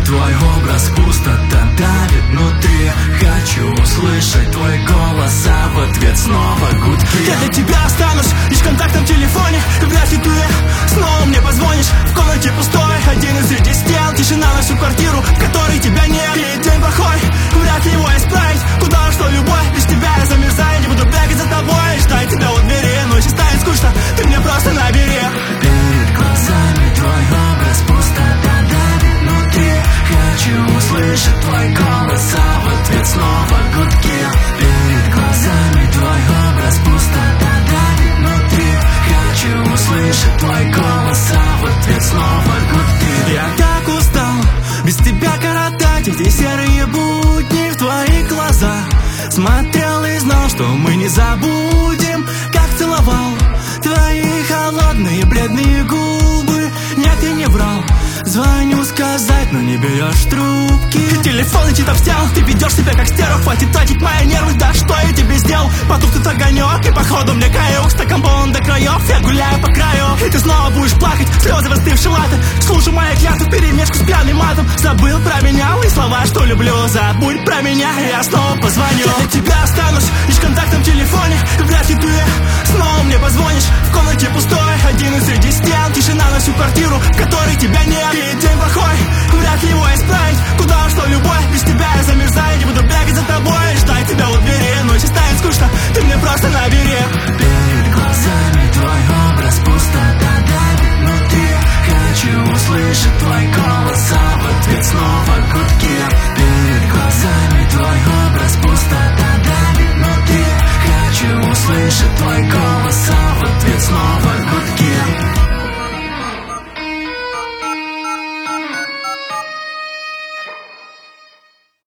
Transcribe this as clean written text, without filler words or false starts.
твой образ, пустота давит внутри. Хочу услышать твой голос, а в ответ снова гудки. Я для тебя останусь лишь контактом в телефоне. Вряд ли ты снова мне позвонишь. В комнате пустой, один из среди стен. Тишина на всю квартиру, в которой тебя нет. И день плохой, вряд ли его исправить. Куда ушло любовь, без тебя я замерзаю. Не буду бегать за тобой, ждать тебя у двери. Но если станет скучно, ты мне просто набери. Перед глазами твой образ, пустота давит внутри. Хочу услышать твой голос, а в ответ снова гудки. Перед глазами твой образ, пустота давит внутри. Хочу услышать твой голос, а в ответ снова гудки. Я так устал без тебя коротать эти серые будни. В твои глаза смотрел и знал, что мы не забудем, как целовал твои холодные бледные губы. Нет, я не врал, звоню сказать, но не берешь трубки. Телефон летит об стену, ты ведешь себя как стерва. Хватит тратить мои нервы, да что я тебе сделал? Потух тут огонек, и походу мне каюк. Стакан полон до краев, я гуляю по краю. И ты снова будешь плакать, слезы застывшие латы. Слушай мои клятвы вперемешку с пьяным матом. Забыл про меня, и слова, что люблю. Забудь про меня, и я снова позвоню. Я для тебя останусь лишь контактом в телефоне. Вряд ли ты снова мне позвонишь. В комнате пустой, один из среди стен. Тишина на всю квартиру, в которой тебя нет. И день плохой, вряд ли его исправить. Куда ушло любовь, без тебя я замерзаю. Не буду бегать за тобой, ждать тебя у двери. Но если станет скучно, ты мне просто набери. Перед глазами твой образ, пустота давит внутри. Хочу услышать твой голос, а в ответ снова гудки. Перед глазами твой образ, пустота давит внутри. Хочу услышать твой голос, а в ответ снова